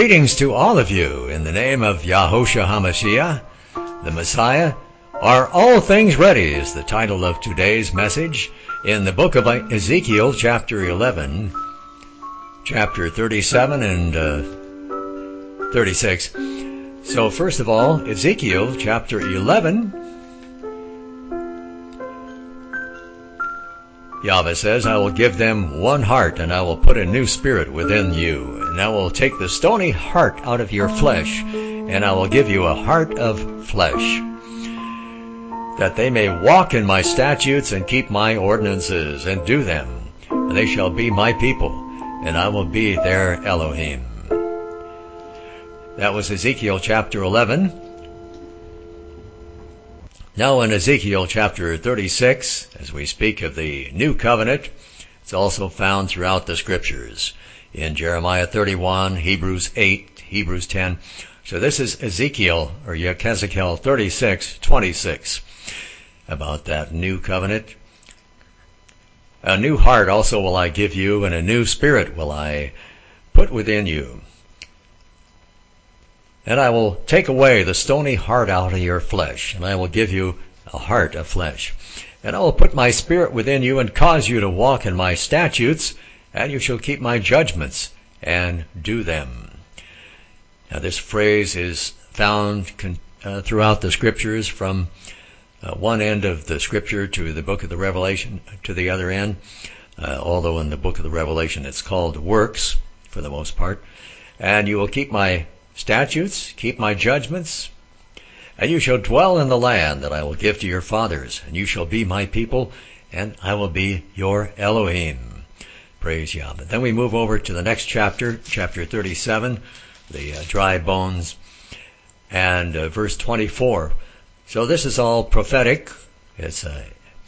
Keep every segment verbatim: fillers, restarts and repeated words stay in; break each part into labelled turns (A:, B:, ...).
A: Greetings to all of you in the name of Yahushua HaMashiach, the Messiah. Are all things ready is the title of today's message in the book of Ezekiel, chapter eleven, chapter thirty-seven and uh, thirty-six. So first of all, Ezekiel chapter eleven, Yahweh says, I will give them one heart, and I will put a new spirit within you. And I will take the stony heart out of your flesh, and I will give you a heart of flesh, that they may walk in my statutes and keep my ordinances and do them. And they shall be my people, and I will be their Elohim. That was Ezekiel chapter eleven. Now in Ezekiel chapter thirty-six, as we speak of the new covenant, it's also found throughout the scriptures. In Jeremiah thirty-one, Hebrews eight, Hebrews ten. So this is Ezekiel, or Ezekiel thirty-six, twenty-six, about that new covenant. A new heart also will I give you, and a new spirit will I put within you. And I will take away the stony heart out of your flesh, and I will give you a heart of flesh. And I will put my spirit within you and cause you to walk in my statutes, and you shall keep my judgments and do them. Now this phrase is found con- uh, throughout the scriptures, from uh, one end of the scripture to the book of the Revelation to the other end, uh, although in the book of the Revelation it's called works for the most part. And you will keep my statutes, keep my judgments, and you shall dwell in the land that I will give to your fathers, and you shall be my people, and I will be your Elohim. Praise Yahweh. Then we move over to the next chapter, chapter thirty-seven, the uh, dry bones, and uh, verse twenty-four. So this is all prophetic. It's a,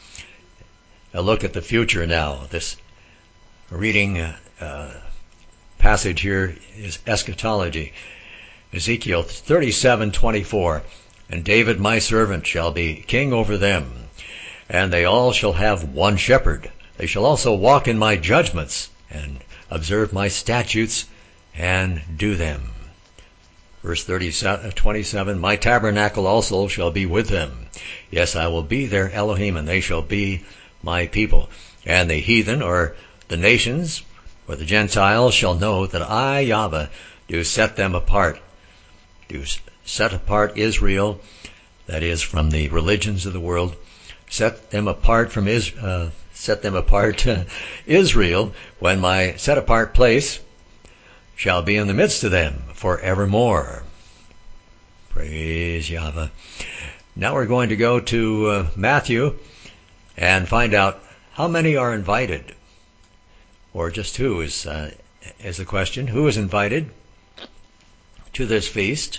A: a look at the future now. This reading uh, uh, passage here is eschatology. Ezekiel thirty-seven, twenty-four. And David my servant shall be king over them, and they all shall have one shepherd. They shall also walk in my judgments, and observe my statutes, and do them. Verse thirty-seven, twenty-seven, my tabernacle also shall be with them. Yes, I will be their Elohim, and they shall be my people. And the heathen, or the nations, or the Gentiles, shall know that I, Yahweh, do set them apart. Do set apart Israel, that is, from the religions of the world. Set them apart from Is, uh, set them apart uh, Israel, when my set apart place shall be in the midst of them forevermore. Praise Yahweh. Now we're going to go to uh, Matthew and find out how many are invited, or just who is uh, is the question. Who is invited to this feast?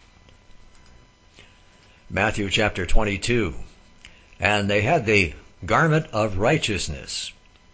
A: Matthew chapter twenty-two. And they had the garment of righteousness.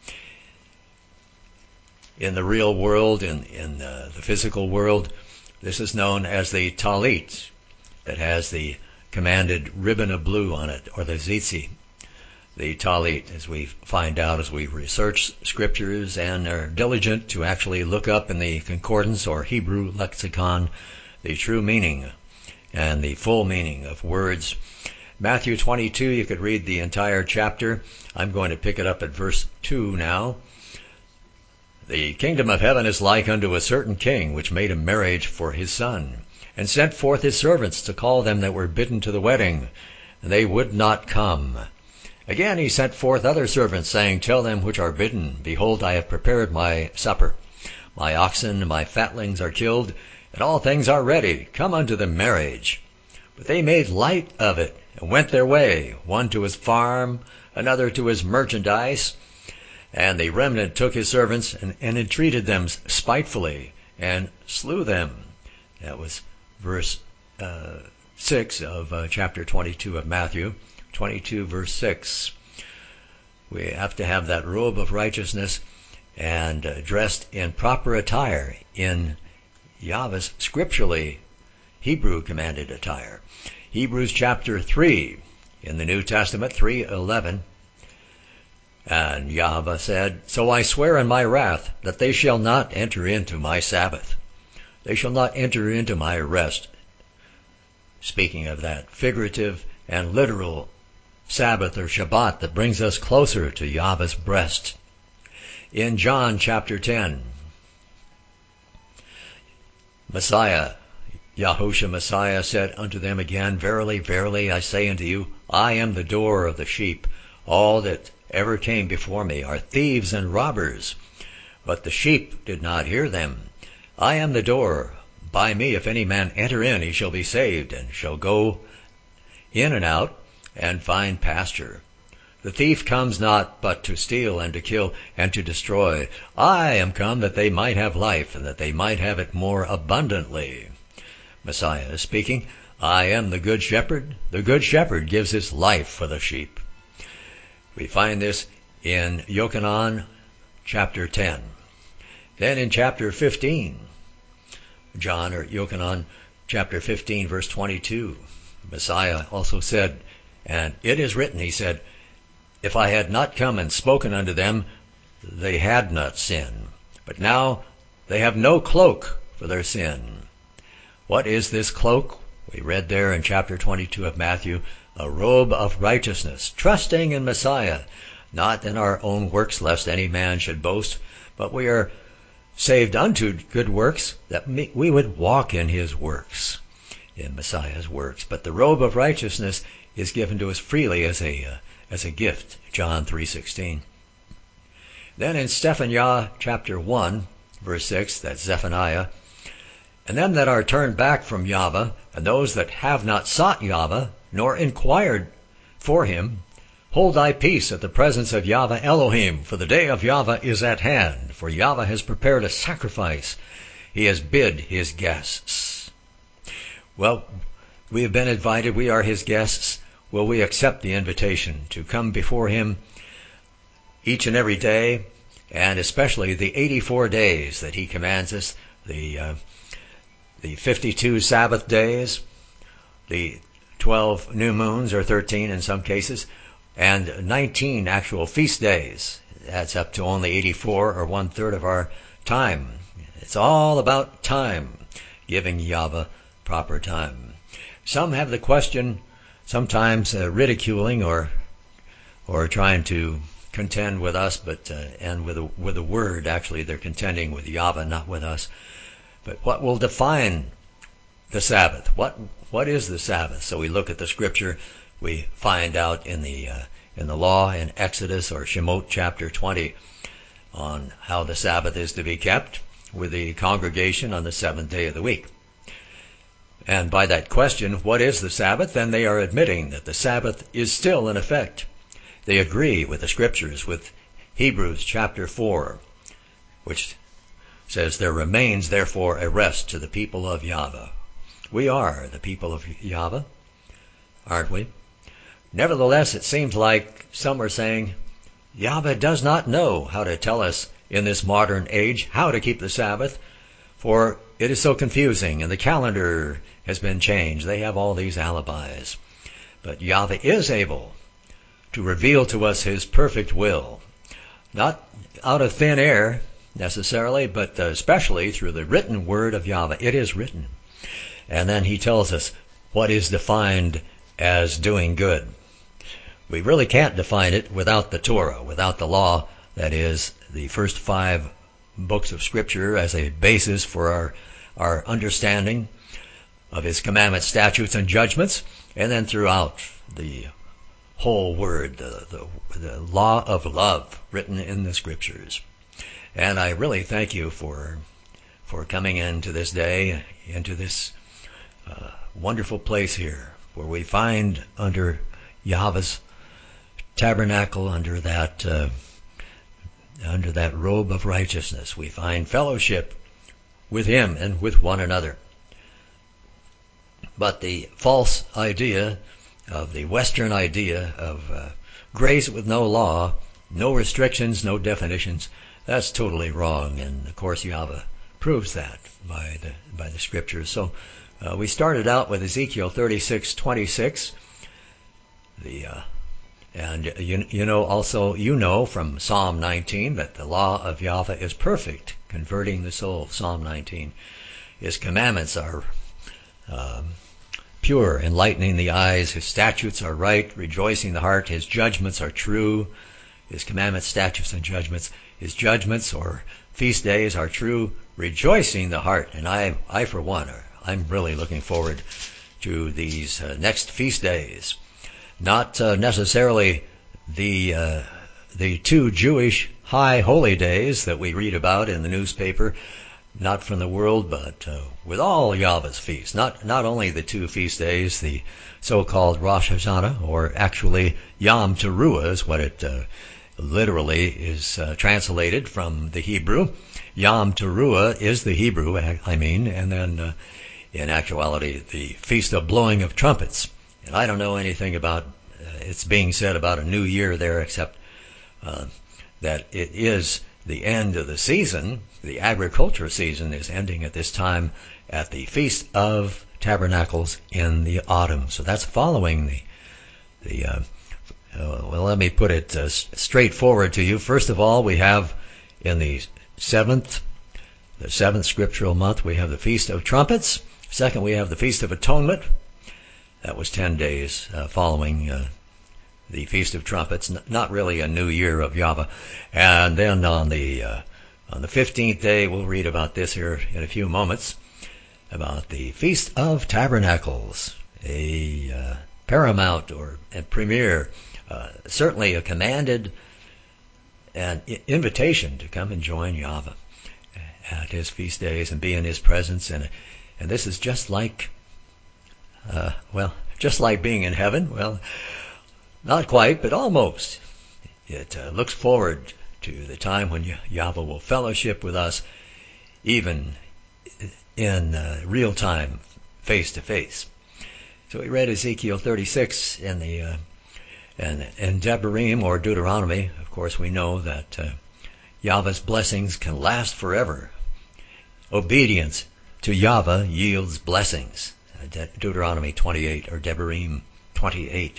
A: In the real world, in, in uh, the physical world, this is known as the talit, that has the commanded ribbon of blue on it, or the tzitzi. The talit, as we find out as we research scriptures and are diligent to actually look up in the concordance or Hebrew lexicon the true meaning and the full meaning of words. Matthew twenty-two, you could read the entire chapter. I'm going to pick it up at verse two now. The kingdom of heaven is like unto a certain king, which made a marriage for his son, and sent forth his servants to call them that were bidden to the wedding, and they would not come. Again he sent forth other servants, saying, Tell them which are bidden, Behold, I have prepared my supper. My oxen and my fatlings are killed, and all things are ready. Come unto the marriage. But they made light of it, and went their way, one to his farm, another to his merchandise. And the remnant took his servants, and, and entreated them spitefully, and slew them. That was verse uh, six of uh, chapter twenty-two of Matthew. twenty-two, verse six. We have to have that robe of righteousness, and uh, dressed in proper attire, in Yahweh's scripturally Hebrew commanded attire. Hebrews chapter three in the New Testament, three eleven. And Yahweh said, So I swear in my wrath that they shall not enter into my Sabbath. they shall not enter into my rest. Speaking of that figurative and literal Sabbath or Shabbat that brings us closer to Yahweh's breast. In John chapter ten, Messiah, Yahushua Messiah said unto them again, Verily, verily, I say unto you, I am the door of the sheep. All that ever came before me are thieves and robbers, but the sheep did not hear them. I am the door. By me, if any man enter in, he shall be saved, and shall go in and out, and find pasture. The thief comes not but to steal and to kill and to destroy. I am come that they might have life, and that they might have it more abundantly. Messiah is speaking. I am the good shepherd. The good shepherd gives his life for the sheep. We find this in Yochanan chapter ten. Then in chapter fifteen, John or Yochanan chapter fifteen verse twenty-two, Messiah also said, and it is written, he said, If I had not come and spoken unto them, they had not sin. But now they have no cloak for their sin. What is this cloak? We read there in chapter twenty-two of Matthew, a robe of righteousness, trusting in Messiah, not in our own works, lest any man should boast, but we are saved unto good works, that we would walk in his works, in Messiah's works. But the robe of righteousness is given to us freely as a uh, as a gift, John three sixteen. Then in Zephaniah chapter one, verse six, that's Zephaniah, and them that are turned back from Yahweh, and those that have not sought Yahweh, nor inquired for him, hold thy peace at the presence of Yahweh Elohim, for the day of Yahweh is at hand. For Yahweh has prepared a sacrifice. He has bid his guests. Well, we have been invited. We are his guests. Will we accept the invitation to come before him each and every day, and especially the eighty-four days that he commands us, the uh, the fifty-two Sabbath days, the twelve new moons, or thirteen in some cases, and nineteen actual feast days. That's up to only eighty-four, or one-third of our time. It's all about time, giving Yahweh proper time. Some have the question, sometimes uh, ridiculing or or trying to contend with us, but uh, and with a, with a word. Actually, they're contending with Yahweh, not with us. But what will define the Sabbath? What what is the Sabbath? So we look at the scripture. We find out in the uh, in the law in Exodus or Shemot chapter twenty on how the Sabbath is to be kept with the congregation on the seventh day of the week. And by that question, what is the Sabbath? Then they are admitting that the Sabbath is still in effect. They agree with the scriptures, with Hebrews chapter four, which says, There remains therefore a rest to the people of Yahweh. We are the people of Yahweh, aren't we? Nevertheless, it seems like some are saying, Yahweh does not know how to tell us in this modern age how to keep the Sabbath, for it is so confusing, and the calendar has been changed. They have all these alibis. But Yahweh is able to reveal to us his perfect will, not out of thin air necessarily, but especially through the written word of Yahweh. It is written. And then he tells us what is defined as doing good. We really can't define it without the Torah, without the law, that is, the first five books of Scripture as a basis for our, our understanding of his commandments, statutes, and judgments, and then throughout the whole word, the, the, the law of love written in the Scriptures. And I really thank you for for coming into this day, into this uh, wonderful place here, where we find under Yahweh's tabernacle, under that uh, under that robe of righteousness, we find fellowship with him and with one another. But the false idea of the Western idea of uh, grace with no law, no restrictions, no definitions, that's totally wrong. And of course Yahweh proves that by the by the scriptures. So uh, we started out with Ezekiel thirty-six twenty-six. The uh, and you you know also you know from Psalm nineteen that the law of Yahweh is perfect, converting the soul. Psalm nineteen. His commandments are uh, pure, enlightening the eyes. His statutes are right, rejoicing the heart. His judgments are true. His commandments, statutes, and judgments. His judgments or feast days are true, rejoicing the heart. And I, I for one, are, I'm really looking forward to these uh, next feast days. Not uh, necessarily the uh, the two Jewish high holy days that we read about in the newspaper, not from the world, but uh, with all Yahweh's feasts. Not not only the two feast days, the so-called Rosh Hashanah, or actually Yom Teruah is what it uh, literally is uh, translated from the Hebrew. Yom Teruah is the Hebrew, I mean, and then uh, in actuality the Feast of Blowing of Trumpets. And I don't know anything about uh, it's being said about a new year there, except uh, that it is the end of the season. The agriculture season is ending at this time at the Feast of Tabernacles in the autumn. So that's following the, the uh, uh, well, let me put it uh, straightforward to you. First of all, we have in the seventh, the seventh scriptural month, we have the Feast of Trumpets. Second, we have the Feast of Atonement. That was ten days uh, following uh, the Feast of Trumpets. N- not really a new year of Yahweh. And then on the uh, on the fifteenth day, we'll read about this here in a few moments, about the Feast of Tabernacles, a uh, paramount or a premier, uh, certainly a commanded an invitation to come and join Yahweh at his feast days and be in his presence. And and this is just like, uh, well, just like being in heaven. Well, not quite, but almost. It uh, looks forward to the time when Yahweh will fellowship with us, even in uh, real time, face to face. So we read Ezekiel thirty-six in the uh, and in Devarim or Deuteronomy. Of course, we know that uh, Yahweh's blessings can last forever. Obedience to Yahweh yields blessings. Uh, De- Deuteronomy twenty-eight or Devarim twenty-eight.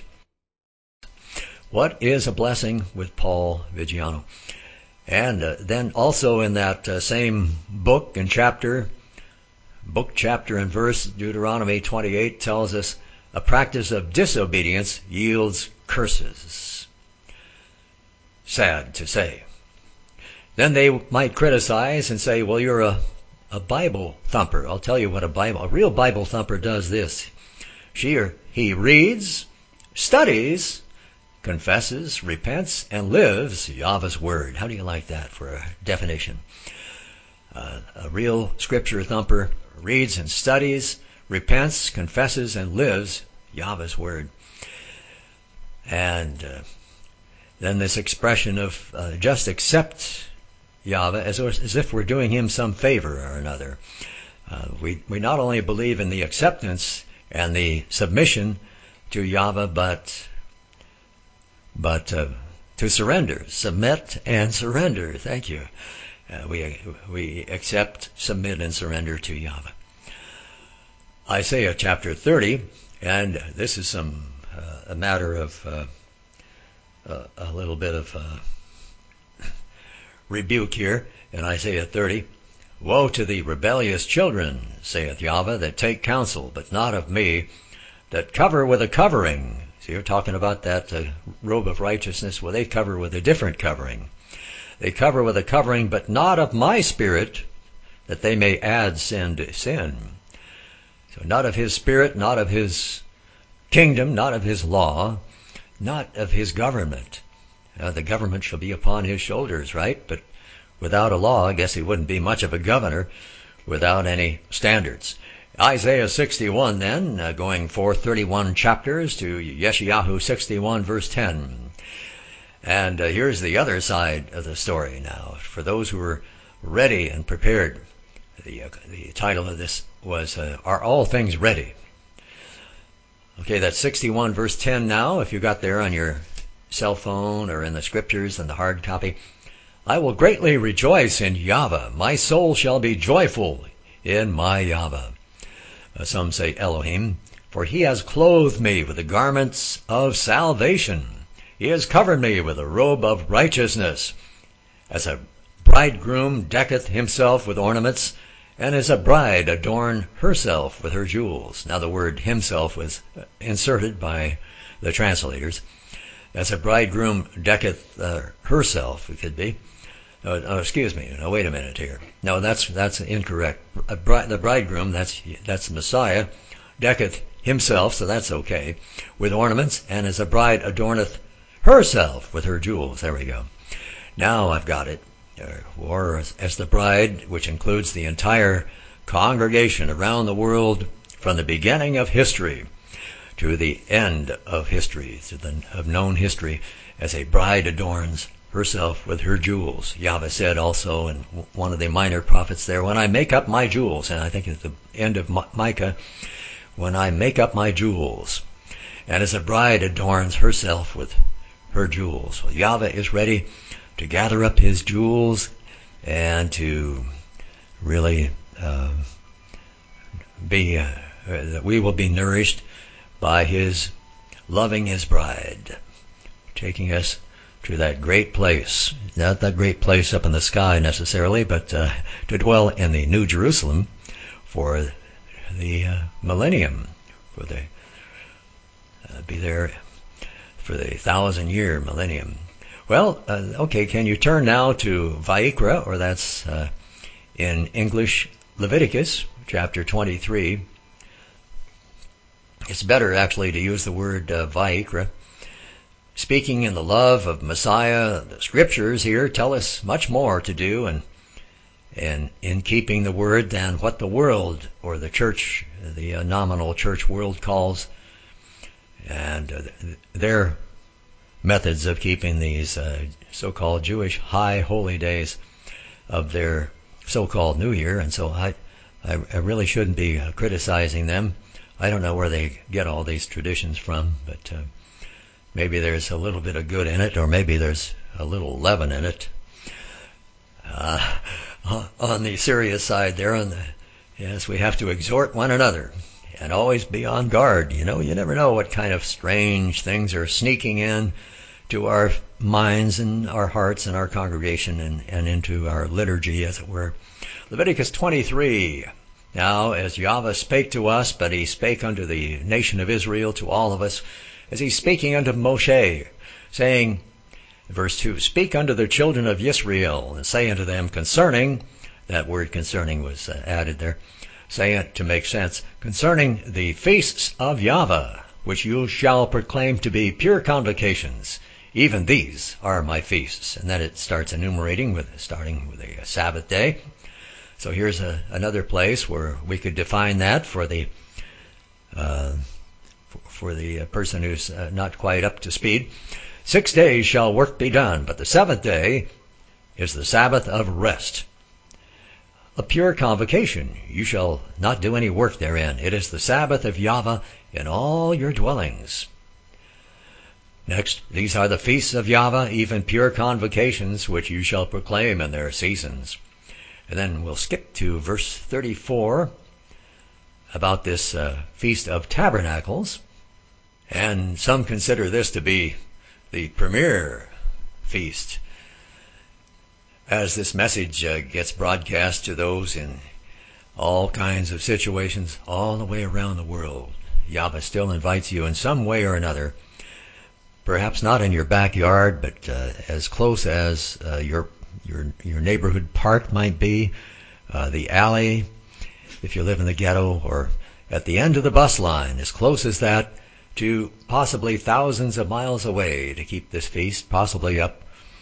A: What is a blessing with Paul Vigiano? And uh, then also in that uh, same book and chapter, book, chapter, and verse, Deuteronomy twenty-eight tells us a practice of disobedience yields curses. Sad to say. Then they might criticize and say, well, you're a, a Bible thumper. I'll tell you what a Bible, a real Bible thumper does this. She or he reads, studies, confesses, repents, and lives Yahweh's word. How do you like that for a definition? Uh, a real scripture thumper reads and studies, repents, confesses, and lives Yahweh's word. And uh, then this expression of uh, just accept Yahweh as, as if we're doing him some favor or another. Uh, we, we not only believe in the acceptance and the submission to Yahweh, but but uh, to surrender, submit and surrender. Thank you. Uh, we we accept, submit, and surrender to Yahweh. Isaiah chapter thirty, and this is some uh, a matter of uh, uh, a little bit of uh, rebuke here in Isaiah thirty. Woe to the rebellious children, saith Yahweh, that take counsel, but not of me, that cover with a covering. So you're talking about that uh, robe of righteousness. Well, they cover with a different covering. They cover with a covering, but not of my spirit, that they may add sin to sin. So not of his spirit, not of his kingdom, not of his law, not of his government. Uh, the government shall be upon his shoulders, right? But without a law, I guess he wouldn't be much of a governor without any standards. Isaiah sixty-one then, uh, going forth thirty-one chapters to Yeshayahu sixty-one verse ten. And uh, here's the other side of the story now. For those who are ready and prepared, the, uh, the title of this was, uh, Are All Things Ready? Okay, that's sixty-one verse ten now, if you got there on your cell phone or in the scriptures and the hard copy. I will greatly rejoice in Yahweh. My soul shall be joyful in my Yahweh. Uh, some say Elohim, for he has clothed me with the garments of salvation. He has covered me with a robe of righteousness. As a bridegroom decketh himself with ornaments, and as a bride adorn herself with her jewels. Now the word himself was inserted by the translators. As a bridegroom decketh uh, herself, it could be. Oh, oh, excuse me. No, wait a minute here. No, that's that's incorrect. Bride, the bridegroom, that's that's Messiah, decketh himself, so that's okay, with ornaments, and as a bride adorneth herself with her jewels. There we go. Now I've got it. Or as, as the bride, which includes the entire congregation around the world from the beginning of history to the end of history, to the of known history, as a bride adorns herself with her jewels. Yahweh said also in one of the minor prophets there, when I make up my jewels, and I think at the end of Micah, when I make up my jewels, and as a bride adorns herself with her jewels. Well, Yahweh is ready to gather up his jewels and to really uh, be, uh, that we will be nourished by his loving his bride, taking us to that great place, not that great place up in the sky necessarily, but uh, to dwell in the New Jerusalem for the uh, millennium, for the uh, be there for the thousand year millennium. Well, uh, okay, can you turn now to Vayikra, or that's uh, in English Leviticus chapter twenty-three. It's better actually to use the word uh, Vayikra. Speaking in the love of Messiah, the scriptures here tell us much more to do and and in keeping the word than what the world or the church, the uh, nominal church world calls, and uh, their methods of keeping these uh, so-called Jewish high holy days of their so-called New Year. And so I, I, I really shouldn't be uh, criticizing them. I don't know where they get all these traditions from, but uh, maybe there's a little bit of good in it, or maybe there's a little leaven in it. Uh, on the serious side there, on the, yes, we have to exhort one another and always be on guard. You know, you never know what kind of strange things are sneaking in to our minds and our hearts and our congregation and, and into our liturgy, as it were. Leviticus twenty-three. Now, as Yahweh spake to us, but he spake unto the nation of Israel, to all of us, as he's speaking unto Moshe, saying, verse two, speak unto the children of Israel, and say unto them concerning, that word concerning was uh, added there, say it to make sense, concerning the feasts of Yahweh, which you shall proclaim to be pure convocations. Even these are my feasts. And then it starts enumerating, with starting with a Sabbath day. So here's a, another place where we could define that for the uh, for, for the person who's uh, not quite up to speed. Six days shall work be done, but the seventh day is the Sabbath of rest, a pure convocation. You shall not do any work therein. It is the Sabbath of Yahweh in all your dwellings. Next, these are the feasts of Yahweh, even pure convocations, which you shall proclaim in their seasons. And then we'll skip to verse thirty-four about this uh, Feast of Tabernacles. And some consider this to be the premier feast, as this message uh, gets broadcast to those in all kinds of situations all the way around the world. Yahweh still invites you in some way or another, perhaps not in your backyard, but uh, as close as uh, your your your neighborhood park might be, uh, the alley, if you live in the ghetto, or at the end of the bus line, as close as that, to possibly thousands of miles away, to keep this feast, possibly up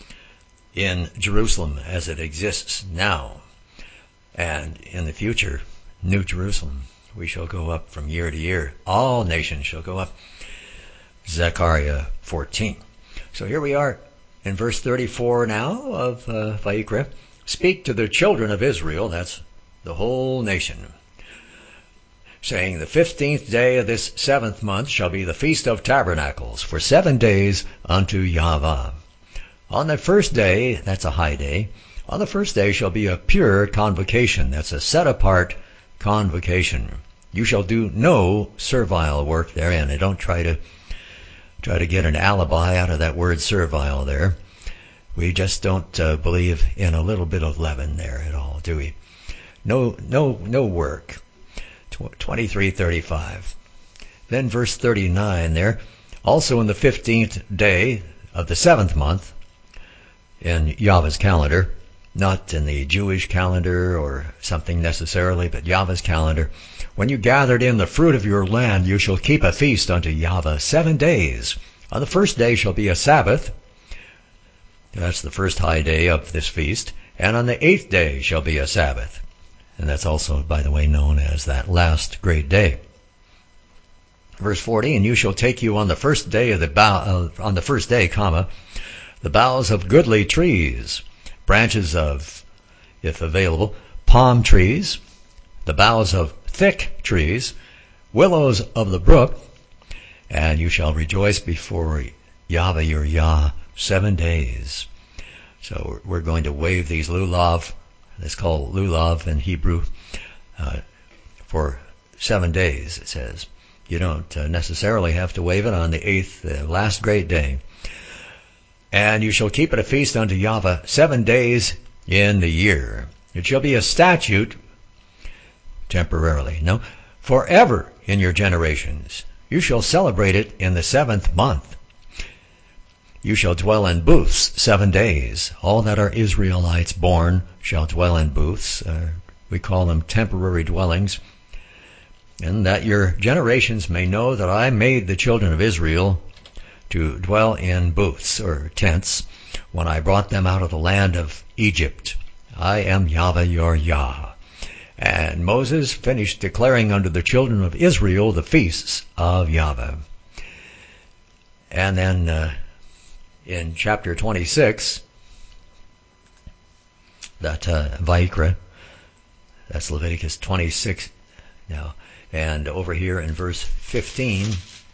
A: in Jerusalem as it exists now. And in the future, New Jerusalem, we shall go up from year to year. All nations shall go up. Zechariah fourteen. So here we are in verse thirty-four now of uh, Vayikra. Speak to the children of Israel, that's the whole nation, saying, the fifteenth day of this seventh month shall be the Feast of Tabernacles, for seven days unto Yahweh. On the first day, that's a high day, on the first day shall be a pure convocation, that's a set-apart convocation. You shall do no servile work therein. And don't try to try to get an alibi out of that word servile there. We just don't uh, believe in a little bit of leaven there at all, do we? no, no, no work. twenty-three thirty-five. Then verse thirty-nine there, also in the fifteenth day of the seventh month in Yahweh's calendar, not in the Jewish calendar or something necessarily, but Yahweh's calendar, when you gathered in the fruit of your land, you shall keep a feast unto Yahweh seven days. On the first day shall be a Sabbath. That's the first high day of this feast. And on the eighth day shall be a Sabbath. And that's also, by the way, known as that last great day. Verse forty, and you shall take you on the first day of the bough, uh, on the first day, comma, the boughs of goodly trees, branches of, if available, palm trees, the boughs of thick trees, willows of the brook, and you shall rejoice before Yahweh your Yah seven days. So we're going to wave these lulav, it's called lulav in Hebrew, uh, for seven days, it says. You don't uh, necessarily have to wave it on the eighth, uh, last great day. And you shall keep it a feast unto Yahweh seven days in the year. It shall be a statute, temporarily, no, forever in your generations. You shall celebrate it in the seventh month. You shall dwell in booths seven days. All that are Israelites born shall dwell in booths. Uh, we call them temporary dwellings. And that your generations may know that I made the children of Israel to dwell in booths or tents when I brought them out of the land of Egypt. I am Yahweh your Yah. And Moses finished declaring unto the children of Israel the feasts of Yahweh. And then uh, in chapter twenty-six, that uh, Vayikra, that's Leviticus twenty-six now, and over here in verse fifteen,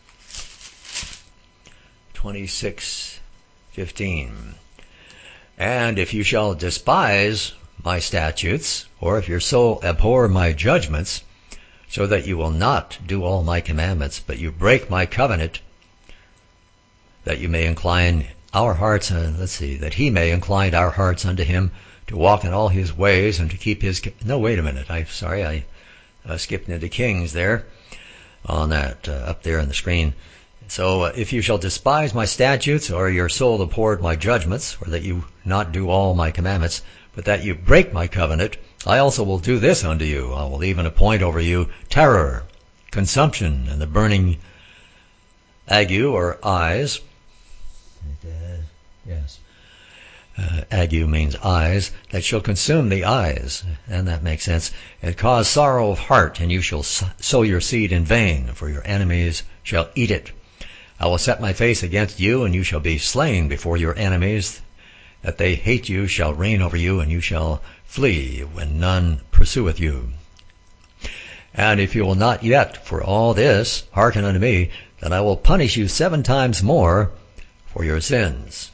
A: twenty-six fifteen. And if you shall despise my statutes, or if your soul abhor my judgments, so that you will not do all my commandments, but you break my covenant, that you may incline our hearts, uh, let's see, that he may incline our hearts unto him to walk in all his ways and to keep his, no, wait a minute, I'm sorry, I uh, skipped into Kings there, on that, uh, up there on the screen. So uh, if you shall despise my statutes, or your soul abhorred my judgments, or that you not do all my commandments, but that you break my covenant, I also will do this unto you. I will even appoint over you terror, consumption, and the burning ague, or eyes. Uh, yes. Uh, ague means eyes, that shall consume the eyes, and that makes sense, and cause sorrow of heart, and you shall sow your seed in vain, for your enemies shall eat it. I will set my face against you, and you shall be slain before your enemies, that they hate you shall reign over you, and you shall flee when none pursueth you. And if you will not yet for all this hearken unto me, then I will punish you seven times more for your sins.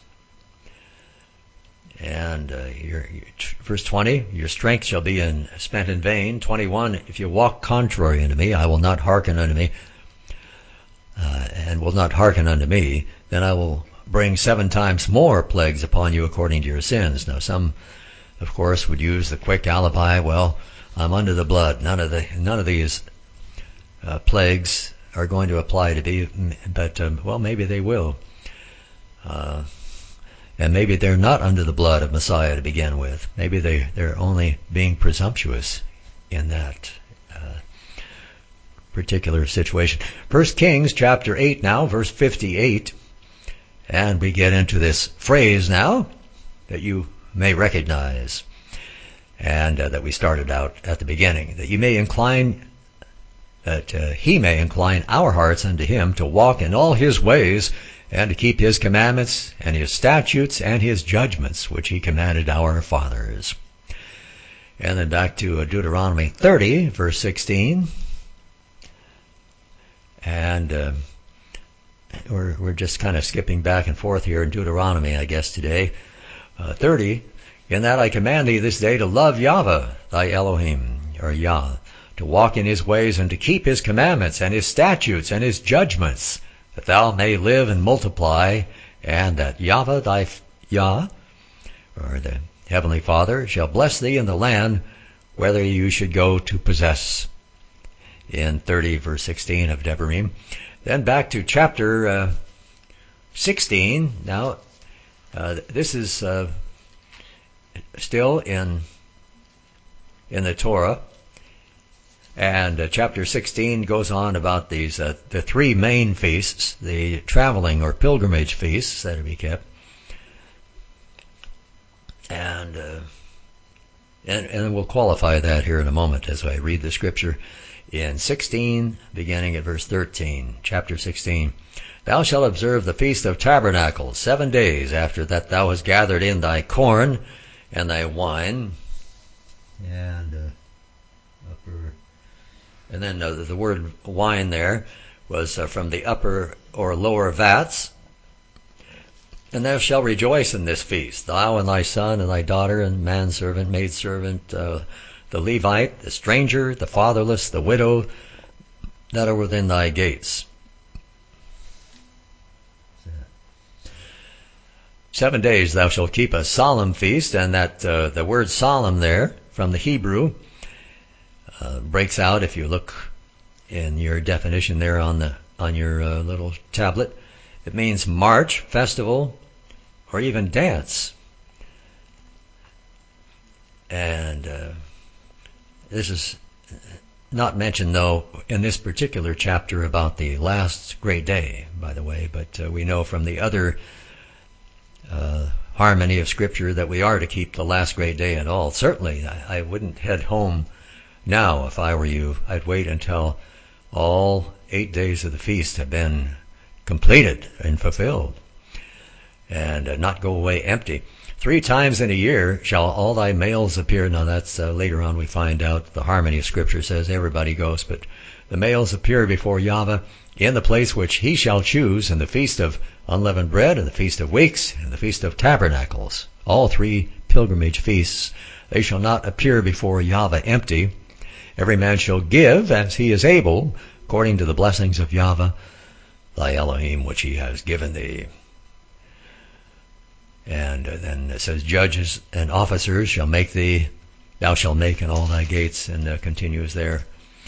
A: And uh, your, your, verse twenty, your strength shall be in, spent in vain. twenty-one, if you walk contrary unto me, I will not hearken unto me, uh, and will not hearken unto me, then I will bring seven times more plagues upon you according to your sins. Now some, of course, would use the quick alibi, well, I'm under the blood. None of the none of these uh, plagues are going to apply to me, but, um, well, maybe they will. Uh, and maybe they're not under the blood of Messiah to begin with. Maybe they, they're only being presumptuous in that uh, particular situation. First Kings chapter eight now, verse fifty-eight. And we get into this phrase now that you may recognize, and uh, that we started out at the beginning, that you may incline, that uh, he may incline our hearts unto him to walk in all his ways and to keep his commandments and his statutes and his judgments, which he commanded our fathers. And then back to uh, Deuteronomy thirty, verse sixteen. And uh, we're, we're just kind of skipping back and forth here in Deuteronomy, I guess, today. Uh, thirty, in that I command thee this day to love Yahweh, thy Elohim, or Yah, to walk in his ways and to keep his commandments and his statutes and his judgments, that thou may live and multiply, and that Yahweh thy Yah, or the Heavenly Father, shall bless thee in the land whether you should go to possess, in thirty verse sixteen of Devarim. Then back to chapter uh, sixteen. Now, uh, this is uh, still in in the Torah, and uh, chapter sixteen goes on about these uh, the three main feasts, the traveling or pilgrimage feasts that are to be kept, and uh, and and we'll qualify that here in a moment as I read the scripture in sixteen, beginning at verse thirteen, chapter sixteen. Thou shalt observe the Feast of Tabernacles seven days after that thou hast gathered in thy corn and thy wine. And uh, upper, and then uh, the word wine there was uh, from the upper or lower vats. And thou shalt rejoice in this feast, thou and thy son and thy daughter and manservant, maidservant, uh, the Levite, the stranger, the fatherless, the widow that are within thy gates. Seven days thou shalt keep a solemn feast, and that uh, the word solemn there from the Hebrew uh, breaks out if you look in your definition there on the on your uh, little tablet. It means march, festival, or even dance. And uh, this is not mentioned, though, in this particular chapter about the last great day, by the way, but uh, we know from the other uh, harmony of Scripture that we are to keep the last great day at all. Certainly, I, I wouldn't head home now if I were you. I'd wait until all eight days of the feast have been completed and fulfilled, and uh, not go away empty. Three times in a year shall all thy males appear. Now that's uh, later on we find out the harmony of Scripture says everybody goes, but the males appear before Yahweh in the place which he shall choose, in the feast of unleavened bread, and the feast of weeks, and the feast of tabernacles. All three pilgrimage feasts. They shall not appear before Yahweh empty. Every man shall give as he is able, according to the blessings of Yahweh thy Elohim, which he has given thee. And then it says, judges and officers shall make thee, thou shalt make in all thy gates, and uh, continues there.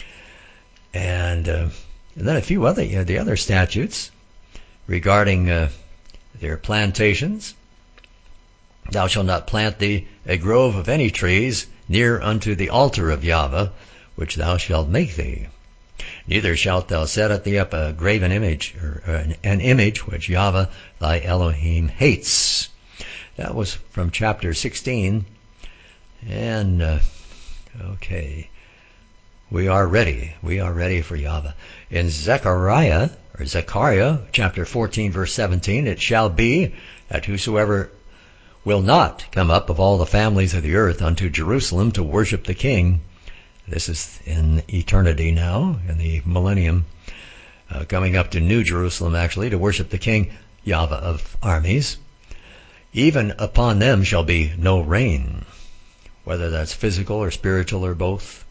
A: And, uh, and then a few other, you know, the other statutes regarding uh, their plantations. Thou shalt not plant thee a grove of any trees near unto the altar of Yahweh, which thou shalt make thee. Neither shalt thou set thee up a graven image, or an, an image which Yahweh thy Elohim hates. That was from chapter sixteen. And, uh, okay, we are ready. We are ready for Yahweh. In Zechariah, or Zechariah, chapter fourteen, verse seventeen, it shall be that whosoever will not come up of all the families of the earth unto Jerusalem to worship the King. This is in eternity now, in the millennium, uh, coming up to New Jerusalem, actually, to worship the King, Yahweh of armies. Even upon them shall be no rain, whether that's physical or spiritual or both.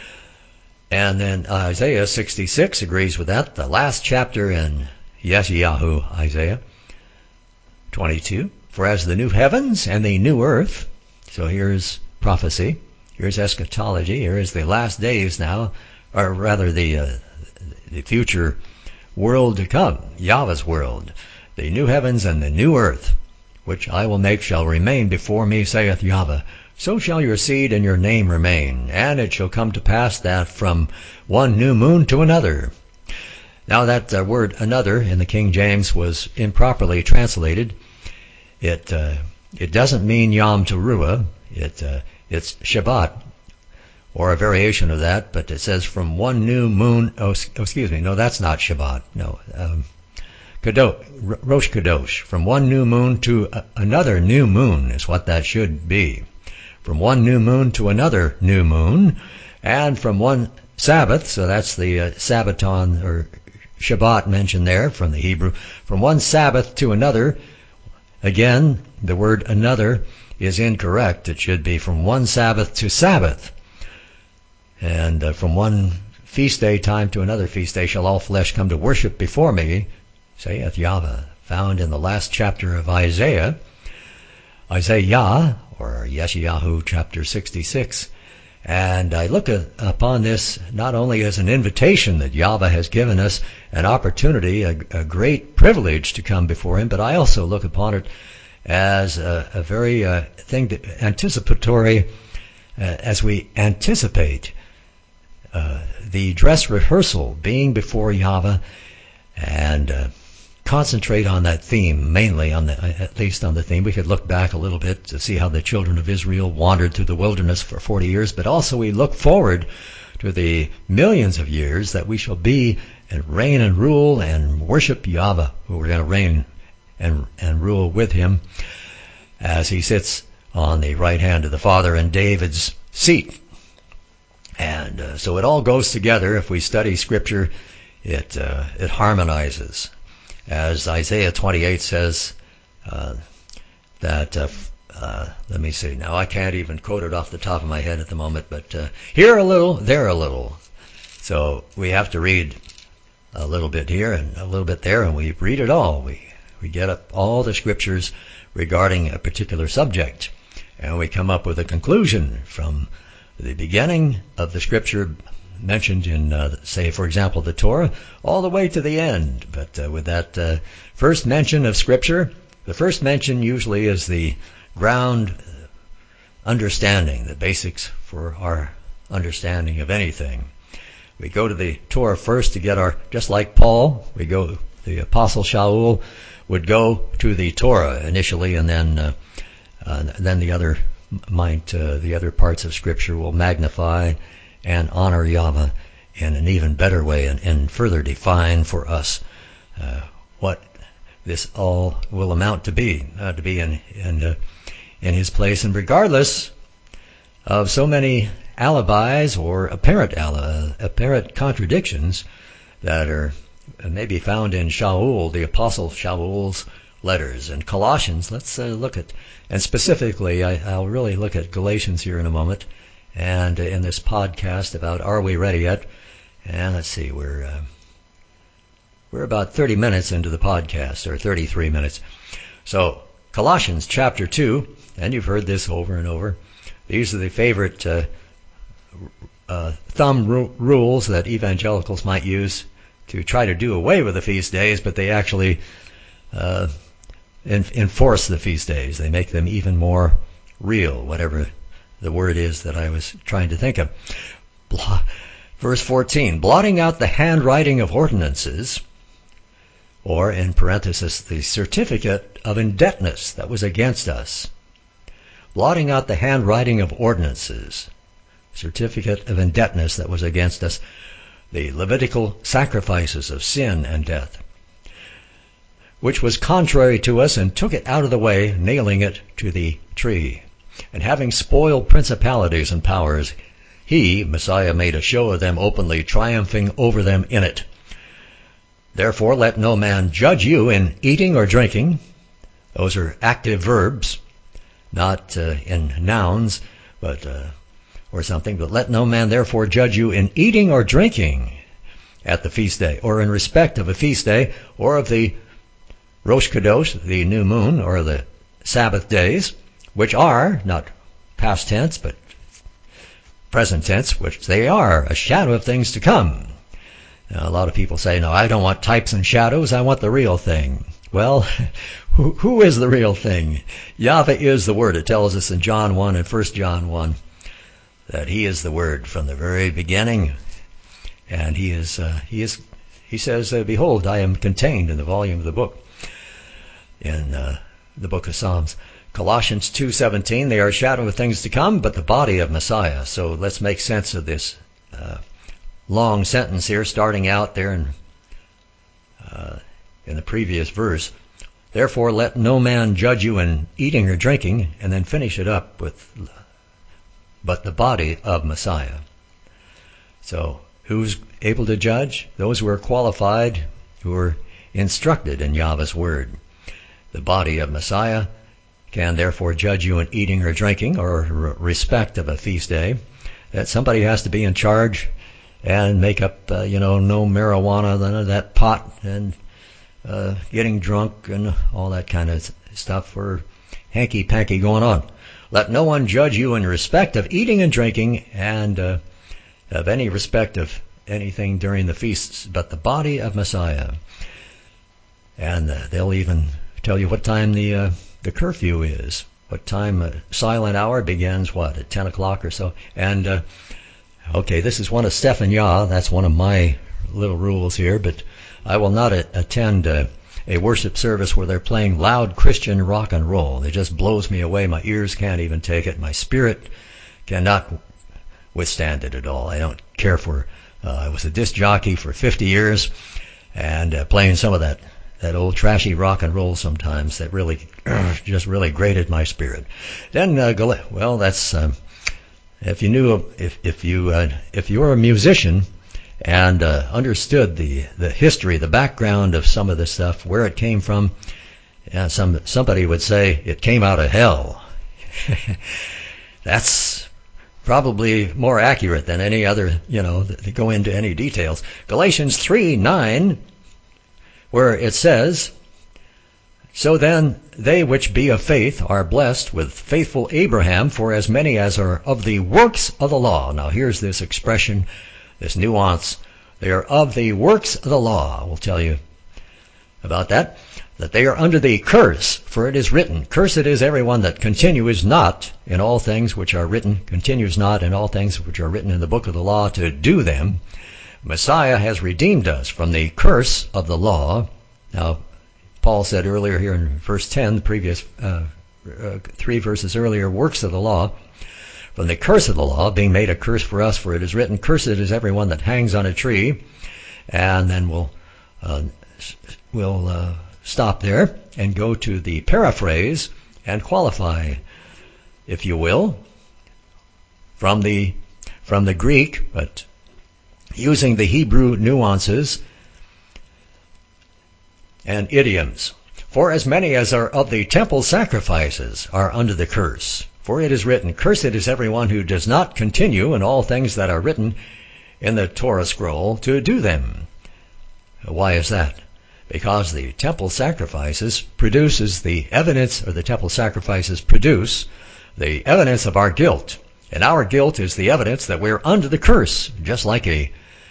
A: And then Isaiah sixty-six agrees with that, the last chapter in Yeshayahu, Isaiah twenty-two. For as the new heavens and the new earth, so here's prophecy, here's eschatology, here is the last days now, or rather the uh, the future world to come, Yahweh's world, the new heavens and the new earth, which I will make shall remain before me, saith Yahweh. So shall your seed and your name remain, and it shall come to pass that from one new moon to another. Now that uh, word another in the King James was improperly translated. It uh, it doesn't mean Yom Teruah. It uh, it's Shabbat, or a variation of that, but it says from one new moon. Oh, excuse me. No, that's not Shabbat. No, um, Kadosh, Rosh Kadosh. From one new moon to a, another new moon is what that should be. From one new moon to another new moon, and from one Sabbath. So that's the uh, Sabbaton or Shabbat mentioned there from the Hebrew. From one Sabbath to another. Again, the word another is incorrect. It should be from one Sabbath to Sabbath. And uh, from one feast day time to another feast day shall all flesh come to worship before me, saith Yahweh, found in the last chapter of Isaiah, Isaiah, or Yeshayahu chapter sixty-six. And I look at, upon this not only as an invitation that Yahweh has given us an opportunity, a, a great privilege to come before Him, but I also look upon it as a, a very uh, thing that anticipatory, uh, as we anticipate uh, the dress rehearsal, being before Yahweh, and uh, concentrate on that theme, mainly on the, at least on the theme. We could look back a little bit to see how the children of Israel wandered through the wilderness for forty years, but also we look forward to the millions of years that we shall be and reign and rule and worship Yahweh, who we're going to reign and, and rule with Him as He sits on the right hand of the Father in David's seat. And uh, so it all goes together. If we study Scripture, it uh, it harmonizes. As Isaiah twenty-eight says, uh, that, uh, uh, let me see, now I can't even quote it off the top of my head at the moment, but uh, here a little, there a little. So we have to read a little bit here and a little bit there, and we read it all. We, we get up all the scriptures regarding a particular subject, and we come up with a conclusion from the beginning of the scripture mentioned in, uh, say, for example, the Torah, all the way to the end. But uh, with that uh, first mention of Scripture, the first mention usually is the ground understanding, the basics for our understanding of anything. We go to the Torah first to get our, just like Paul, we go, the Apostle Shaul would go to the Torah initially, and then uh, uh, then the other might, uh, the other parts of Scripture will magnify and honor Yahweh in an even better way, and, and further define for us uh, what this all will amount to be, uh, to be in in, uh, in His place. And regardless of so many alibis or apparent ali- apparent contradictions that are maybe found in Shaul, the Apostle Shaul's letters, and Colossians, let's uh, look at, and specifically I, I'll really look at Galatians here in a moment. And in this podcast about Are We Ready Yet? And let's see, we're uh, we're about thirty minutes into the podcast, or thirty-three minutes. So Colossians chapter two, and you've heard this over and over. These are the favorite uh, uh, thumb ru- rules that evangelicals might use to try to do away with the feast days, but they actually uh, en- enforce the feast days. They make them even more real, whatever the word is that I was trying to think of. Verse fourteen, blotting out the handwriting of ordinances, or in parenthesis, the certificate of indebtedness that was against us. Blotting out the handwriting of ordinances, certificate of indebtedness that was against us, the Levitical sacrifices of sin and death, which was contrary to us, and took it out of the way, nailing it to the tree. And having spoiled principalities and powers, He, Messiah, made a show of them openly, triumphing over them in it. Therefore let no man judge you in eating or drinking. Those are active verbs, not uh, in nouns, but uh, or something. But let no man therefore judge you in eating or drinking at the feast day, or in respect of a feast day, or of the Rosh Kadosh, the new moon, or the Sabbath days, which are, not past tense, but present tense, which they are, a shadow of things to come. Now, a lot of people say, no, I don't want types and shadows, I want the real thing. Well, who, who is the real thing? Yahweh is the Word. It tells us in John one and First John one that He is the Word from the very beginning. And He is, uh, He is, He says, uh, behold, I am contained in the volume of the book, in uh, the book of Psalms. Colossians two seventeen, they are a shadow of things to come, but the body of Messiah. So let's make sense of this uh, long sentence here, starting out there in, uh, in the previous verse. Therefore let no man judge you in eating or drinking, and then finish it up with, but the body of Messiah. So who's able to judge? Those who are qualified, who are instructed in Yahweh's word. The body of Messiah can therefore judge you in eating or drinking, or respect of a feast day. That somebody has to be in charge and make up, uh, you know, no marijuana, none of that pot, and uh, getting drunk and all that kind of stuff, or hanky-panky going on. let no one judge you in respect of eating and drinking, and uh, of any respect of anything during the feasts, but the body of Messiah. And uh, they'll even tell you what time the uh, the curfew is, what time uh, silent hour begins, what, at ten o'clock or so. And, uh, okay, this is one of Stephan Yah. That's one of my little rules here, but I will not a- attend uh, a worship service where they're playing loud Christian rock and roll. It just blows me away. My ears can't even take it. My spirit cannot withstand it at all. I don't care for, uh, I was a disc jockey for fifty years, and uh, playing some of that that old trashy rock and roll sometimes that really just really grated my spirit. Then, uh, go, well, that's, um, if you knew, if, if you, uh, if you were a musician and uh, understood the, the history, the background of some of this stuff, where it came from, yeah, some, somebody would say it came out of hell. That's probably more accurate than any other, you know, to go into any details. Galatians three nine, where it says, so then they which be of faith are blessed with faithful Abraham, for as many as are of the works of the law. Now here's this expression, this nuance. They are of the works of the law. We'll tell you about that. That they are under the curse, for it is written, cursed is everyone that continues not in all things which are written, continues not in all things which are written in the book of the law to do them. Messiah has redeemed us from the curse of the law. Now, Paul said earlier here in verse ten, the previous uh, uh, three verses earlier, works of the law, from the curse of the law, being made a curse for us, for it is written, cursed is everyone that hangs on a tree. And then we'll, uh, we'll uh, stop there and go to the paraphrase and qualify, if you will, from the, from the Greek, but using the Hebrew nuances and idioms. For as many as are of the temple sacrifices are under the curse. For it is written, cursed is everyone who does not continue in all things that are written in the Torah scroll to do them. Why is that? Because the temple sacrifices produces the evidence, or the temple sacrifices produce the evidence of our guilt. And our guilt is the evidence that we're under the curse, just like a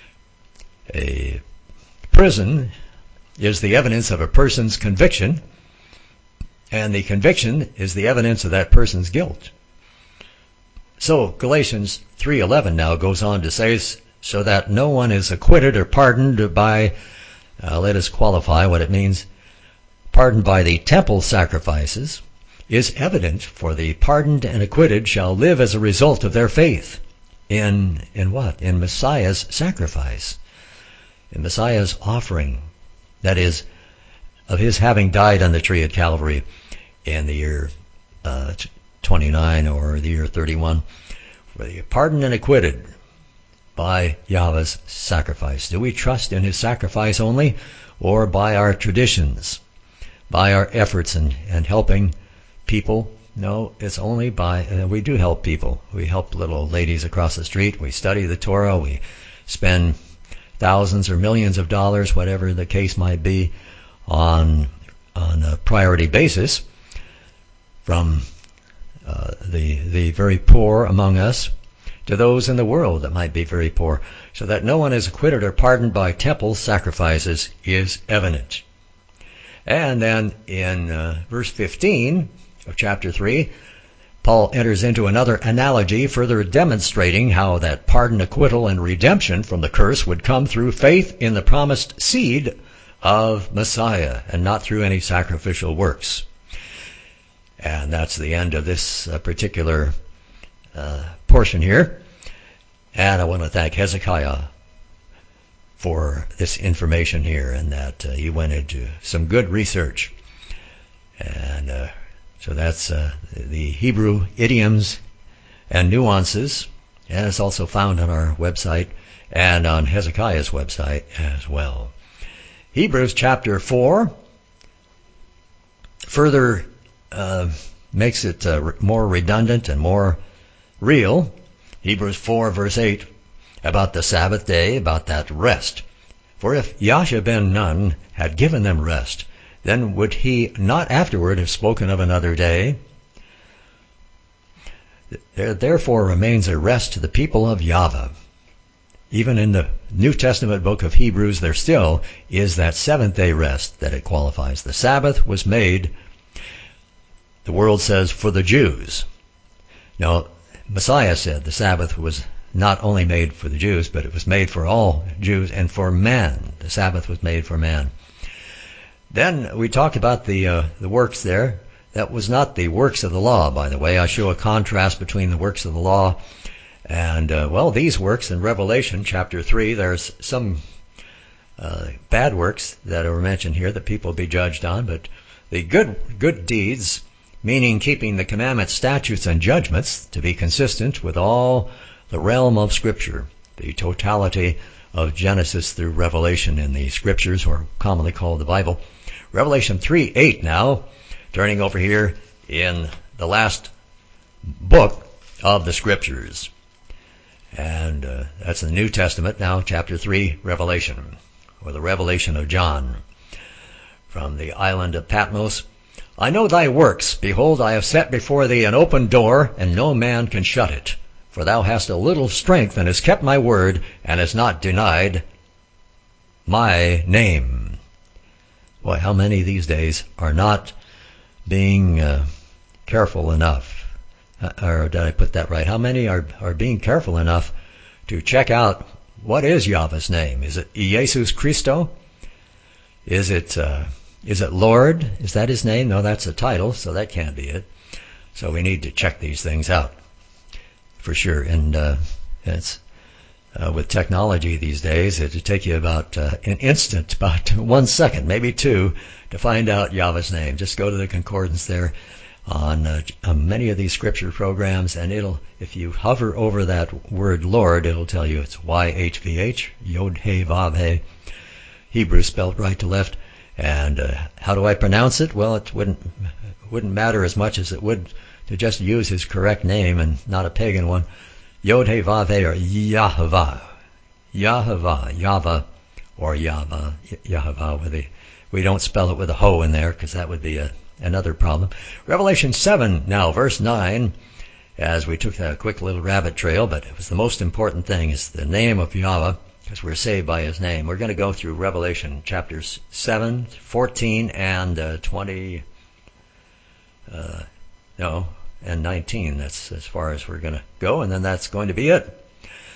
A: A prison is the evidence of a person's conviction, and the conviction is the evidence of that person's guilt. So Galatians three eleven now goes on to say, so that no one is acquitted or pardoned by, uh, let us qualify what it means, pardoned by the temple sacrifices, is evident, for the pardoned and acquitted shall live as a result of their faith. In, in what? In Messiah's sacrifice. In Messiah's offering, that is, of his having died on the tree at Calvary in the year uh, twenty-nine or the year thirty-one, for the pardoned and acquitted by Yahweh's sacrifice. Do we trust in his sacrifice only, or by our traditions, by our efforts in, in helping people? No, it's only by, uh, we do help people. We help little ladies across the street. We study the Torah. We spend thousands or millions of dollars, whatever the case might be, on on a priority basis, from uh, the the very poor among us to those in the world that might be very poor, so that no one is acquitted or pardoned by temple sacrifices is evident. And then in uh, verse fifteen of chapter three, Paul enters into another analogy, further demonstrating how that pardon, acquittal, and redemption from the curse would come through faith in the promised seed of Messiah, and not through any sacrificial works. And that's the end of this uh, particular uh, portion here. And I want to thank Hezekiah for this information here, and that uh, he went into some good research. And uh, So that's uh, the Hebrew idioms and nuances, and it's also found on our website and on Hezekiah's website as well. Hebrews chapter four further uh, makes it uh, more redundant and more real. Hebrews four verse eight, about the Sabbath day, about that rest. For if Yasha ben Nun had given them rest, then would he not afterward have spoken of another day? There therefore remains a rest to the people of Yahweh. Even in the New Testament book of Hebrews, there still is that seventh day rest that it qualifies. The Sabbath was made, the world says, for the Jews. Now, Messiah said the Sabbath was not only made for the Jews, but it was made for all Jews and for man. The Sabbath was made for man. Then we talked about the uh, the works there. That was not the works of the law, by the way. I show a contrast between the works of the law and, uh, well, these works in Revelation chapter three. There's some uh, bad works that are mentioned here that people will be judged on, but the good good deeds, meaning keeping the commandments, statutes, and judgments to be consistent with all the realm of Scripture, the totality of Genesis through Revelation in the Scriptures, or commonly called the Bible. Revelation three eight now, turning over here in the last book of the Scriptures. And uh, that's the New Testament now, chapter three, Revelation, or the Revelation of John. From the island of Patmos, I know thy works. Behold, I have set before thee an open door, and no man can shut it. For thou hast a little strength, and hast kept my word, and hast not denied my name. Boy, how many these days are not being uh, careful enough? Uh, or did I put that right? How many are, are being careful enough to check out what is Yahweh's name? Is it Jesus Christo? Is it uh, is it Lord? Is that his name? No, that's a title, so that can't be it. So we need to check these things out for sure. And uh, it's uh, with technology these days, it would take you about uh, an instant, about one second, maybe two, to find out Yahweh's name. Just go to the concordance there on uh, on many of these scripture programs, and it'll, if you hover over that word Lord, it'll tell you it's Y H V H, Yod He Vav He, Hebrew spelled right to left. And uh, how do I pronounce it? Well, it wouldn't wouldn't matter as much as it would to just use his correct name and not a pagan one. Yod He Vav He, or Yahweh, Yahweh, Yahweh, or Yahweh, Yahweh. With the, we don't spell it with a ho in there because that would be a another problem. Revelation seven now, verse nine, as we took that quick little rabbit trail, but it was the most important thing, is the name of Yahweh, because we're saved by his name. We're going to go through Revelation chapters seven, fourteen, and uh, twenty, uh, no, and nineteen. That's as far as we're going to go, and then that's going to be it.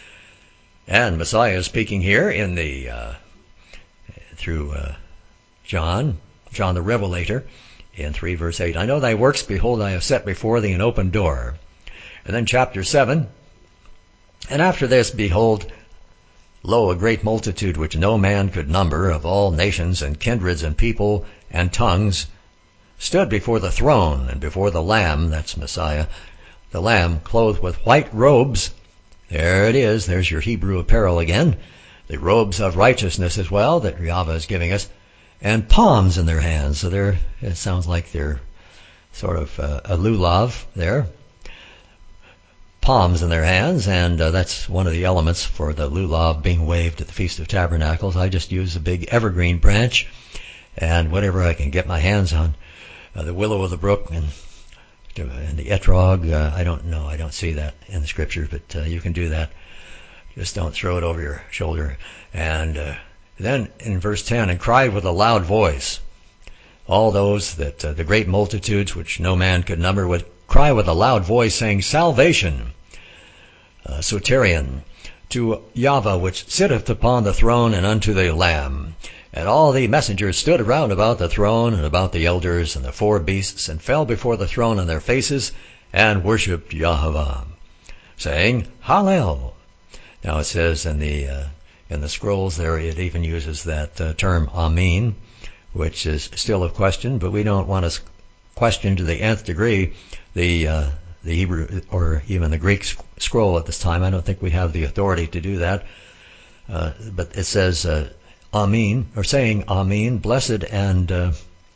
A: And Messiah is speaking here in the, uh, through uh, John, John the Revelator, in three verse eight, I know thy works, behold, I have set before thee an open door. And then chapter seven, and after this, behold, lo, a great multitude which no man could number, of all nations and kindreds and people and tongues, stood before the throne and before the Lamb, that's Messiah, the Lamb, clothed with white robes. There it is, there's your Hebrew apparel again, the robes of righteousness as well that Yahweh is giving us, and palms in their hands. So they're, it sounds like they're sort of uh, a lulav there. Palms in their hands, and uh, that's one of the elements for the lulav being waved at the Feast of Tabernacles. I just use a big evergreen branch and whatever I can get my hands on. Uh, the willow of the brook and, and the etrog, uh, I don't know, I don't see that in the scripture, but uh, you can do that. Just don't throw it over your shoulder. And uh, then in verse ten, and cried with a loud voice, all those that uh, the great multitudes which no man could number would cry with a loud voice, saying, salvation, uh, soterion, to Yahweh which sitteth upon the throne, and unto the Lamb. And all the messengers stood around about the throne and about the elders and the four beasts, and fell before the throne on their faces, and worshipped Yahweh, saying, Hallel. Now it says in the uh, in the scrolls there, it even uses that uh, term Amen, which is still a question, but we don't want to question to the nth degree the uh, the Hebrew or even the Greek sc- scroll at this time. I don't think we have the authority to do that. Uh, but it says uh, Amen, or saying Amen, blessed and uh,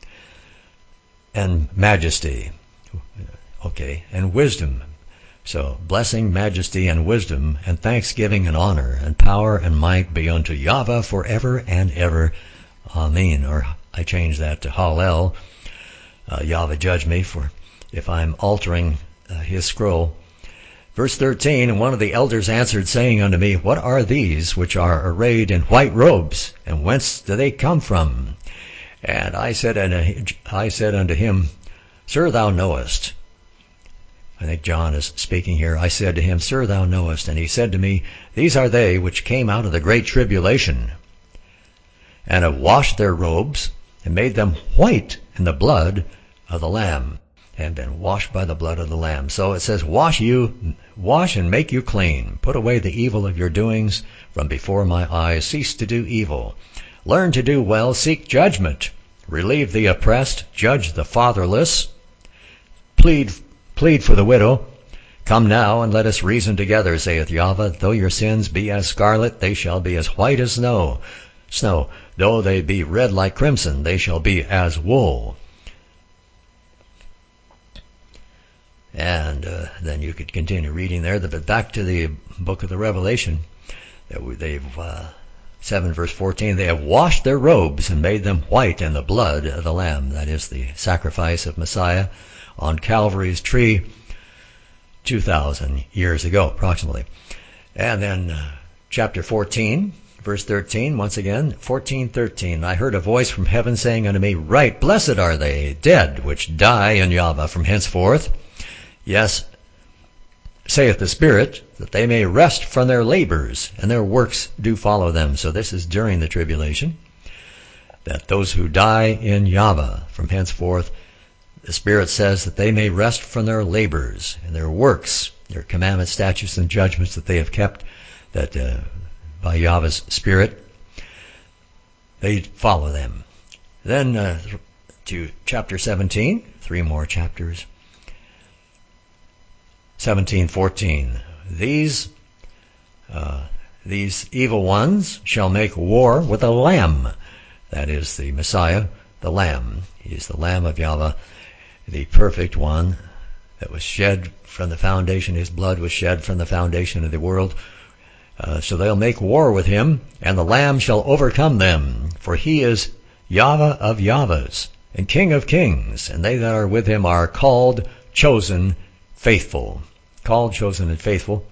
A: and majesty, okay, and wisdom. So blessing, majesty, and wisdom, and thanksgiving, and honor, and power, and might be unto Yahweh forever and ever. Amen. Or I change that to Hallel. Uh, Yahweh judge me for if I'm altering uh, his scroll. Verse thirteen, and one of the elders answered, saying unto me, What are these which are arrayed in white robes, and whence do they come from? And I said unto, I said unto him, Sir, thou knowest. I think John is speaking here. I said to him, Sir, thou knowest. And he said to me, These are they which came out of the great tribulation, and have washed their robes, and made them white in the blood of the Lamb, and been washed by the blood of the Lamb. So it says, wash you, wash and make you clean. Put away the evil of your doings from before my eyes. Cease to do evil. Learn to do well. Seek judgment. Relieve the oppressed. Judge the fatherless. Plead, plead for the widow. Come now, and let us reason together, saith Yahweh. Though your sins be as scarlet, they shall be as white as snow. Snow. Though they be red like crimson, they shall be as wool. And uh, then you could continue reading there. But back to the book of the Revelation. They've uh, seven verse fourteen. They have washed their robes and made them white in the blood of the Lamb. That is the sacrifice of Messiah on Calvary's tree two thousand years ago, approximately. And then uh, chapter fourteen, verse thirteen. Once again, fourteen thirteen. I heard a voice from heaven saying unto me, Right, blessed are they dead which die in Yahweh from henceforth. Yes, saith the Spirit, that they may rest from their labors, and their works do follow them. So this is during the tribulation, that those who die in Yahweh from henceforth, the Spirit says that they may rest from their labors and their works, their commandments, statutes, and judgments that they have kept, that uh, by Yahweh's Spirit, they follow them. Then uh, to chapter seventeen, three more chapters. seventeen fourteen. These uh, these evil ones shall make war with a lamb. That is the Messiah, the Lamb. He is the Lamb of Yahweh, the perfect one that was shed from the foundation. His blood was shed from the foundation of the world. Uh, so they'll make war with him, and the Lamb shall overcome them. For he is Yahweh of Yahwehs, and King of kings, and they that are with him are called, chosen, faithful. Called, chosen, and faithful.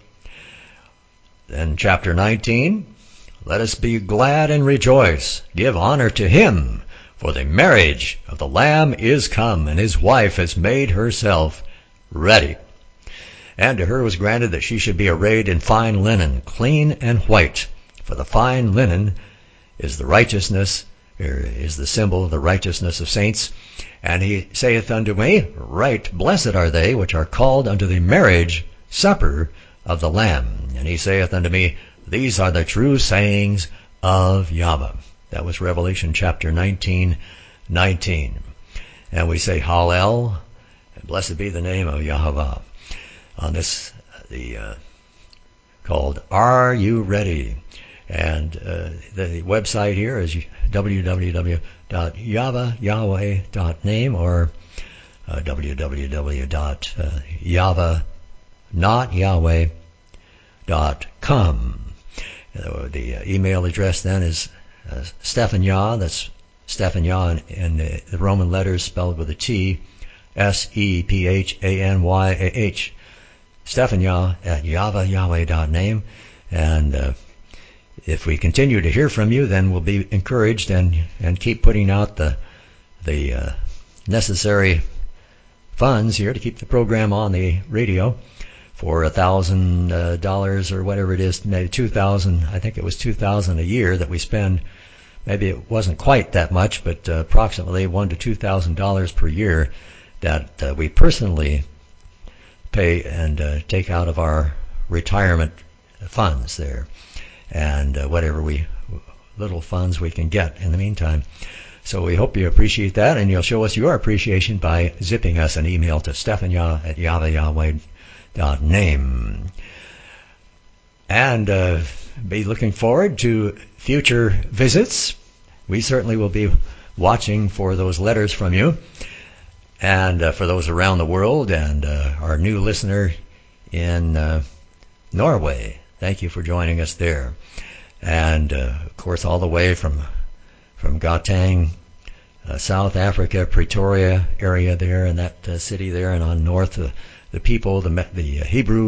A: Then chapter nineteen, let us be glad and rejoice. Give honor to him, for the marriage of the Lamb is come, and his wife has made herself ready. And to her was granted that she should be arrayed in fine linen, clean and white. For the fine linen is the righteousness, or is the symbol of the righteousness of saints. And he saith unto me, Right, blessed are they which are called unto the marriage supper of the Lamb. And he saith unto me, These are the true sayings of Yahweh. That was Revelation chapter nineteen, nineteen. And we say, Hallel, and blessed be the name of Yahweh. On this, the uh, called Are You Ready? And uh, the website here is w w w dot yahweh yahweh dot name or uh, w w w dot yahweh not yahweh dot com. Uh, the uh, email address then is uh, Stephan Yah. That's Stephan Yah in, in the, the Roman letters spelled with a T, S E P H A N Y A H. Stephan Yah at yahweh yahweh dot name. And uh, if we continue to hear from you, then we'll be encouraged and, and keep putting out the the uh, necessary funds here to keep the program on the radio for a thousand uh, dollars or whatever it is, maybe two thousand. I think it was two thousand a year that we spend. Maybe it wasn't quite that much, but uh, approximately one to two thousand dollars per year that uh, we personally pay and uh, take out of our retirement funds there, and uh, whatever we little funds we can get in the meantime. So we hope you appreciate that, and you'll show us your appreciation by zipping us an email to stephanyah at yahweh yahweh dot name. And uh, be looking forward to future visits. We certainly will be watching for those letters from you, and uh, for those around the world, and uh, our new listener in uh, Norway. Thank you for joining us there. And uh, of course, all the way from from Gauteng, uh, South Africa, Pretoria area there, and that uh, city there, and on north, uh, the people, the the Hebrew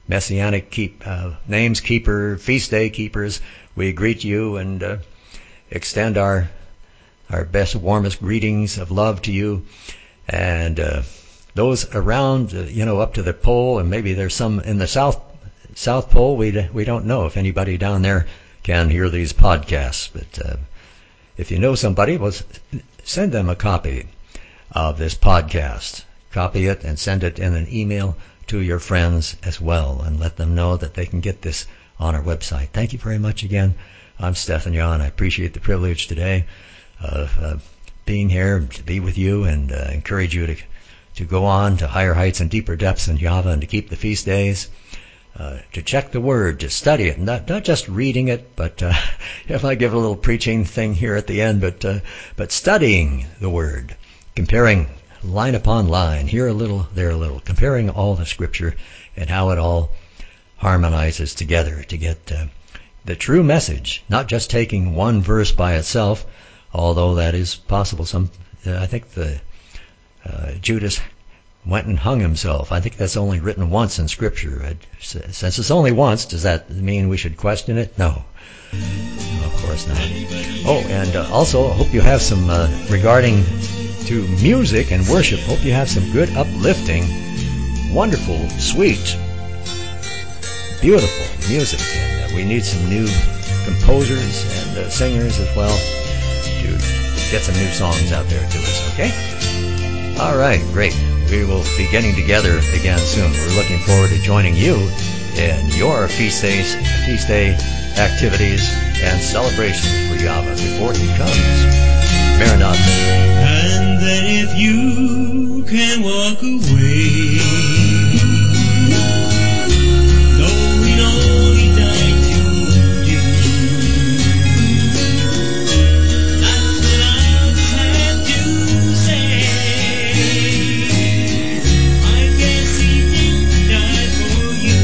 A: Messianic keep, uh, names keeper, feast day keepers, we greet you and uh, extend our our best, warmest greetings of love to you. And uh, those around, uh, you know, up to the pole, and maybe there's some in the South South Pole. We we don't know if anybody down there can hear these podcasts, but uh, if you know somebody, well, send them a copy of this podcast. Copy it and send it in an email to your friends as well, and let them know that they can get this on our website. Thank you very much again. I'm Stefan Yohn. I appreciate the privilege today of uh, being here to be with you, and uh, encourage you to to go on to higher heights and deeper depths in Java, and to keep the feast days, uh, to check the Word, to study it, not not just reading it, but uh, if I give a little preaching thing here at the end, but uh, but studying the Word, comparing line upon line, here a little, there a little, comparing all the Scripture and how it all harmonizes together to get uh, the true message, not just taking one verse by itself, although that is possible. Some, uh, I think the uh, Judas went and hung himself. I think that's only written once in Scripture. It, since it's only once, does that mean we should question it? No. No, of course not. Oh, and uh, also, I hope you have some, uh, regarding to music and worship, hope you have some good, uplifting, wonderful, sweet, beautiful music. And uh, we need some new composers and uh, singers as well to get some new songs out there to us, okay? All right, great. We will be getting together again soon. We're looking forward to joining you in your feast days, feast day activities and celebrations for Yahweh before He comes. Maranatha.
B: And then if you can walk away, knowing all He died to do, that's what I'll have to say. I guess He didn't die for you.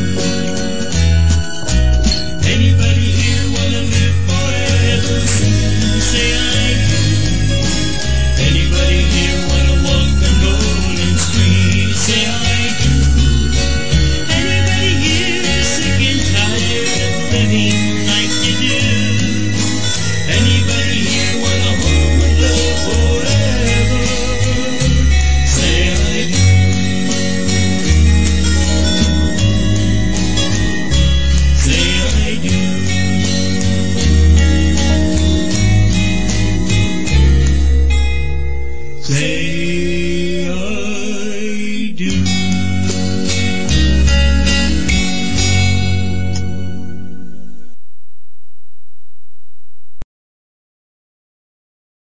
B: Anybody here wanna live forever? Say I do. Anybody here wanna walk on golden streets? Say I do. Anybody here sick and tired of living like you do? Anybody here wanna hold with love forever? Say I do. Say I do. Say